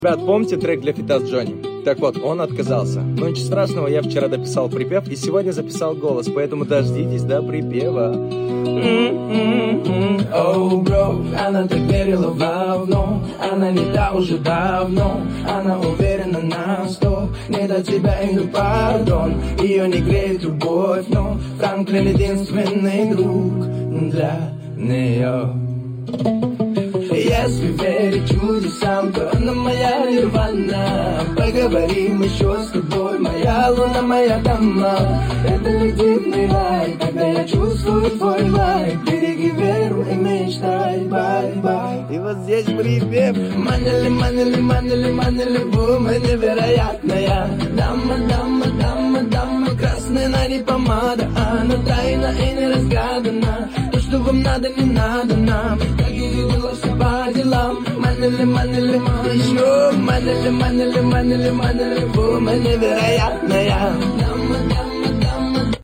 Ребят, помните трек для фита с Джонни? Так вот, он отказался. Но ничего страшного, я вчера дописал припев и сегодня записал голос, поэтому дождитесь до припева. Oh, bro, она так верила в говно, она не та уже давно, она уверена на 100, не до тебя иду пардон, ее не греет любовь, но Франклин единственный друг для нее. Если верить чудесам, то она моя нирвана. Поговорим еще с тобой, моя луна, моя дама. Это ледяный рай, когда я чувствую твой лайк. Береги веру и мечтай, бай-бай. И вот здесь припев. Манили, манили, манили, манили, бума невероятная. Дама, дама, дама, дама, красная, на ней помада. Она тайна и неразгадана. То, что вам надо, не надо нам. Как и видела все по делам. Манили, манили, еще манили, манили, манили, манили, бума невероятная.